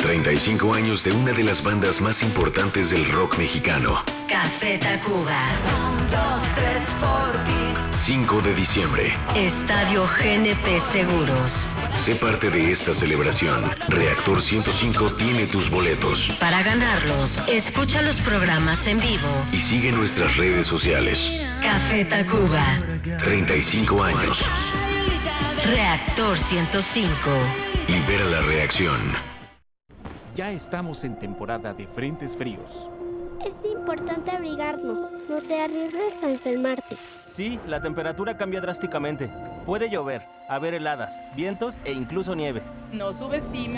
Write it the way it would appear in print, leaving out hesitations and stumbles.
35 años de una de las bandas más importantes del rock mexicano. Café Tacuba. 1, 2, 3 por ti. 5 de diciembre. Estadio GNP Seguros. Sé parte de esta celebración. Reactor 105 tiene tus boletos. Para ganarlos, escucha los programas en vivo Y sigue nuestras redes sociales. Café Tacuba. 35 años. Reactor 105. Libera la reacción. Ya estamos en temporada de frentes fríos. Es importante abrigarnos, no te arriesgues a enfermarte. Sí, la temperatura cambia drásticamente. Puede llover, haber heladas, vientos e incluso nieve. No subestimes